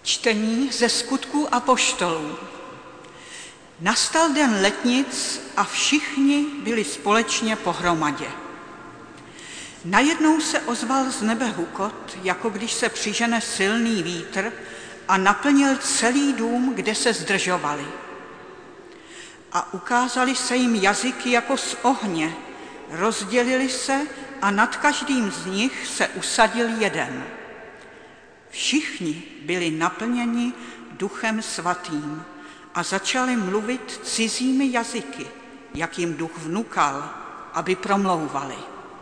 Čtení ze Skutků apoštolů. Nastal den letnic a všichni byli společně pohromadě. Najednou se ozval z nebe hukot, jako když se přižene silný vítr, a naplnil celý dům, kde se zdržovali. A ukázali se jim jazyky jako z ohně, rozdělili se a nad každým z nich se usadil jeden. Všichni byli naplněni Duchem Svatým a začali mluvit cizími jazyky, jak jim Duch vnukal, aby promlouvali.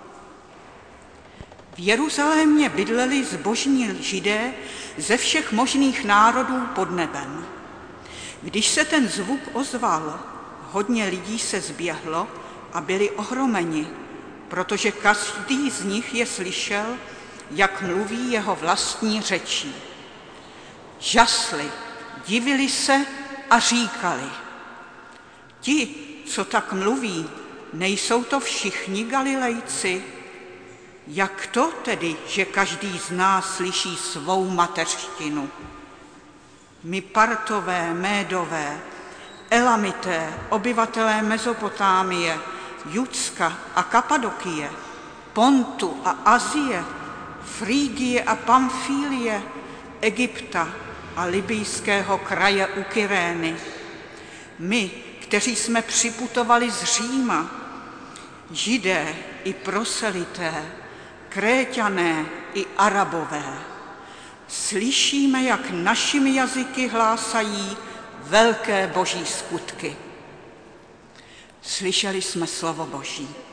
V Jeruzalémě bydleli zbožní Židé ze všech možných národů pod nebem. Když se ten zvuk ozval, hodně lidí se zběhlo a byli ohromeni, protože každý z nich je slyšel, jak mluví jeho vlastní řečí. Žasli, divili se a říkali: ti, co tak mluví, nejsou to všichni Galilejci? Jak to tedy, že každý z nás slyší svou mateřštinu? My Partové, Médové, Elamité, obyvatelé Mezopotámie, Judska a Kapadokie, Pontu a Azie, Frígie a Pamfílie, Egypta a libijského kraje u Kyrény. My, kteří jsme připutovali z Říma, Židé i proselité, Kréťané i Arabové, slyšíme, jak našimi jazyky hlásají velké boží skutky. Slyšeli jsme slovo Boží.